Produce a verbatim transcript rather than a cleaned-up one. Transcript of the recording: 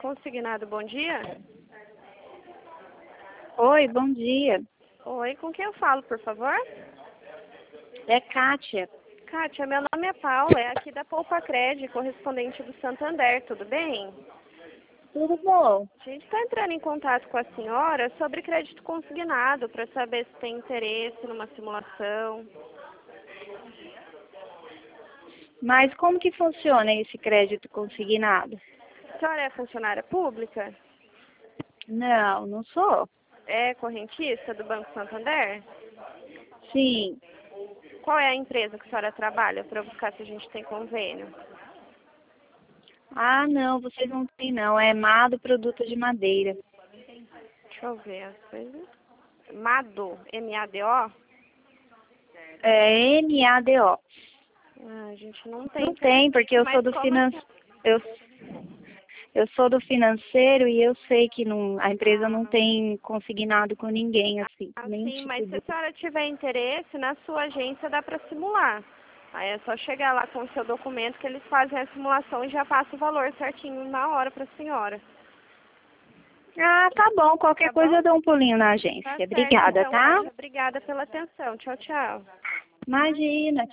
Consignado, bom dia. Oi, bom dia. Oi, com quem eu falo, por favor? É Kátia. Kátia, meu nome é Paula, é aqui da Poupa Cred, correspondente do Santander, tudo bem? Tudo bom? A gente está entrando em contato com a senhora sobre crédito consignado, para saber se tem interesse numa simulação. Mas como que funciona esse crédito consignado? A senhora é funcionária pública? Não, não sou. É correntista do Banco Santander? Sim. Qual é a empresa que a senhora trabalha, para eu buscar se a gente tem convênio? Ah, não, vocês não têm não. É Mado Produto de Madeira. Deixa eu ver as coisas. Mado, M A D O? É M A D O. Ah, a gente não tem. Não tem, porque eu Mas sou do como financeiro. Eu, eu sou do financeiro e eu sei que não, a empresa não tem consignado com ninguém, assim. Nenhum assim, tipo mas se de... a senhora tiver interesse, na sua agência dá para simular. Aí é só chegar lá com o seu documento que eles fazem a simulação e já passa o valor certinho na hora para a senhora. Ah, tá bom. Qualquer Tá bom? coisa eu dou um pulinho na Tá agência. certo, Obrigada, então, tá? Kátia. Obrigada pela atenção. Tchau, tchau. Imagina.